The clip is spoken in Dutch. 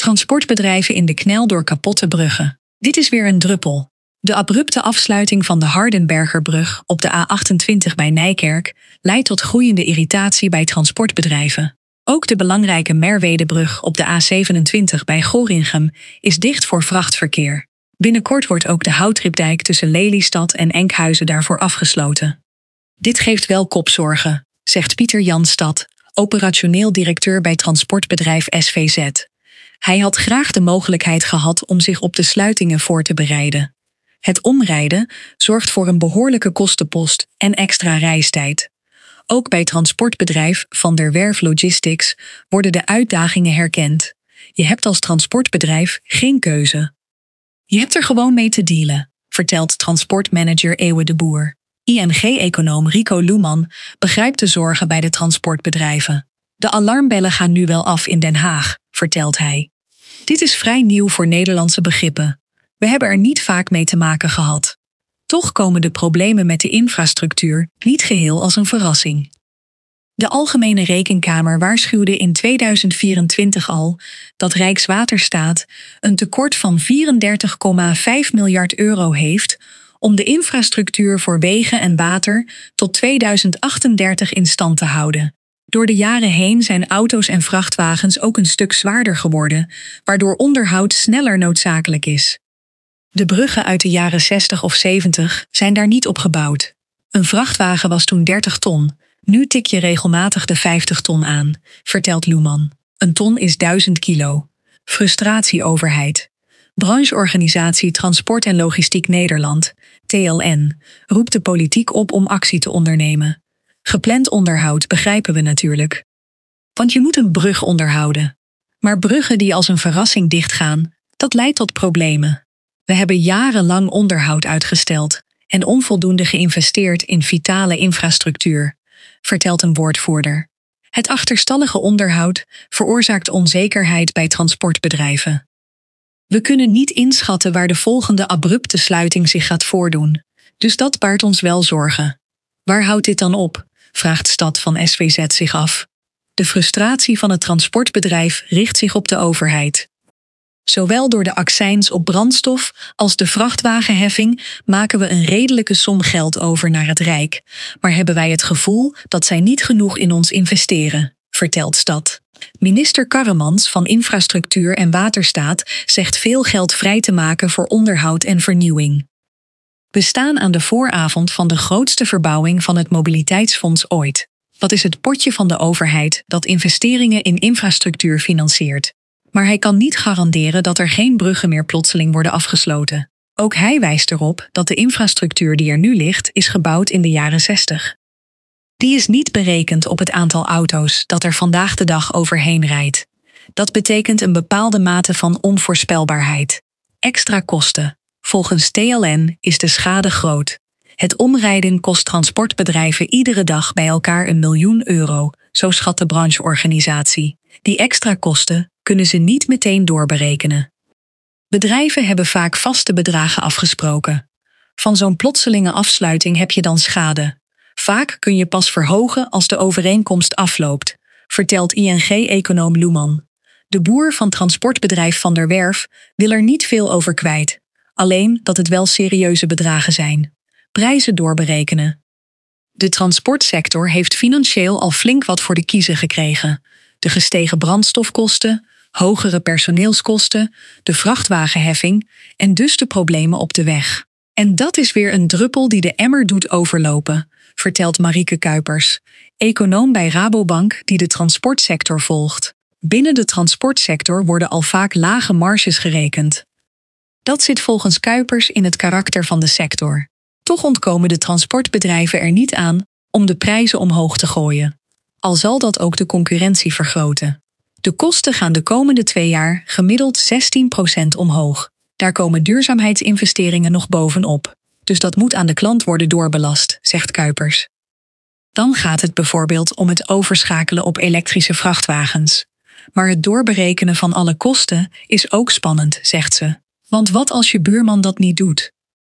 Transportbedrijven in de knel door kapotte bruggen. Dit is weer een druppel. De abrupte afsluiting van de Hardenbergerbrug op de A28 bij Nijkerk leidt tot groeiende irritatie bij transportbedrijven. Ook de belangrijke Merwedebrug op de A27 bij Gorinchem is dicht voor vrachtverkeer. Binnenkort wordt ook de Houtripdijk tussen Lelystad en Enkhuizen daarvoor afgesloten. Dit geeft wel kopzorgen, zegt Pieter Jan Stad, operationeel directeur bij transportbedrijf SVZ. Hij had graag de mogelijkheid gehad om zich op de sluitingen voor te bereiden. Het omrijden zorgt voor een behoorlijke kostenpost en extra reistijd. Ook bij transportbedrijf Van der Werf Logistics worden de uitdagingen herkend. Je hebt als transportbedrijf geen keuze. Je hebt er gewoon mee te dealen, vertelt transportmanager Ewe de Boer. ING-econoom Rico Loeman begrijpt de zorgen bij de transportbedrijven. De alarmbellen gaan nu wel af in Den Haag, vertelt hij. Dit is vrij nieuw voor Nederlandse begrippen. We hebben er niet vaak mee te maken gehad. Toch komen de problemen met de infrastructuur niet geheel als een verrassing. De Algemene Rekenkamer waarschuwde in 2024 al dat Rijkswaterstaat een tekort van 34,5 miljard euro heeft om de infrastructuur voor wegen en water tot 2038 in stand te houden. Door de jaren heen zijn auto's en vrachtwagens ook een stuk zwaarder geworden, waardoor onderhoud sneller noodzakelijk is. De bruggen uit de jaren 60 of 70 zijn daar niet op gebouwd. Een vrachtwagen was toen 30 ton. Nu tik je regelmatig de 50 ton aan, vertelt Loeman. Een ton is 1000 kilo. Frustratie overheid. Brancheorganisatie Transport en Logistiek Nederland, TLN, roept de politiek op om actie te ondernemen. Gepland onderhoud begrijpen we natuurlijk. Want je moet een brug onderhouden. Maar bruggen die als een verrassing dichtgaan, dat leidt tot problemen. We hebben jarenlang onderhoud uitgesteld en onvoldoende geïnvesteerd in vitale infrastructuur, vertelt een woordvoerder. Het achterstallige onderhoud veroorzaakt onzekerheid bij transportbedrijven. We kunnen niet inschatten waar de volgende abrupte sluiting zich gaat voordoen, dus dat baart ons wel zorgen. Waar houdt dit dan op? Vraagt Stad van SVZ zich af. De frustratie van het transportbedrijf richt zich op de overheid. Zowel door de accijns op brandstof als de vrachtwagenheffing maken we een redelijke som geld over naar het Rijk, maar hebben wij het gevoel dat zij niet genoeg in ons investeren, vertelt Stad. Minister Karremans van Infrastructuur en Waterstaat zegt veel geld vrij te maken voor onderhoud en vernieuwing. We staan aan de vooravond van de grootste verbouwing van het mobiliteitsfonds ooit. Dat is het potje van de overheid dat investeringen in infrastructuur financiert. Maar hij kan niet garanderen dat er geen bruggen meer plotseling worden afgesloten. Ook hij wijst erop dat de infrastructuur die er nu ligt is gebouwd in de jaren 60. Die is niet berekend op het aantal auto's dat er vandaag de dag overheen rijdt. Dat betekent een bepaalde mate van onvoorspelbaarheid. Extra kosten. Volgens TLN is de schade groot. Het omrijden kost transportbedrijven iedere dag bij elkaar €1 miljoen, zo schat de brancheorganisatie. Die extra kosten kunnen ze niet meteen doorberekenen. Bedrijven hebben vaak vaste bedragen afgesproken. Van zo'n plotselinge afsluiting heb je dan schade. Vaak kun je pas verhogen als de overeenkomst afloopt, vertelt ING-econoom Loeman. De boer van transportbedrijf Van der Werf wil er niet veel over kwijt. Alleen dat het wel serieuze bedragen zijn. Prijzen doorberekenen. De transportsector heeft financieel al flink wat voor de kiezen gekregen. De gestegen brandstofkosten, hogere personeelskosten, de vrachtwagenheffing en dus de problemen op de weg. En dat is weer een druppel die de emmer doet overlopen, vertelt Marieke Kuipers, econoom bij Rabobank die de transportsector volgt. Binnen de transportsector worden al vaak lage marges gerekend. Dat zit volgens Kuipers in het karakter van de sector. Toch ontkomen de transportbedrijven er niet aan om de prijzen omhoog te gooien. Al zal dat ook de concurrentie vergroten. De kosten gaan de komende 2 jaar gemiddeld 16% omhoog. Daar komen duurzaamheidsinvesteringen nog bovenop. Dus dat moet aan de klant worden doorbelast, zegt Kuipers. Dan gaat het bijvoorbeeld om het overschakelen op elektrische vrachtwagens. Maar het doorberekenen van alle kosten is ook spannend, zegt ze. Want wat als je buurman dat niet doet?